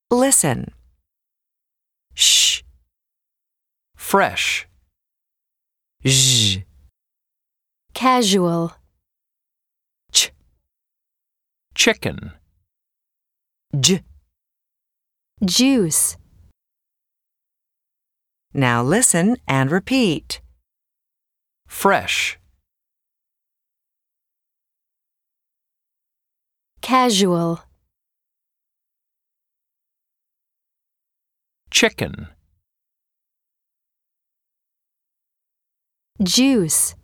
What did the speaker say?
Listen. sh, fresh, zh, casual, ch, chicken, J. juice, Now listen and repeat. fresh, casual, chicken, juice.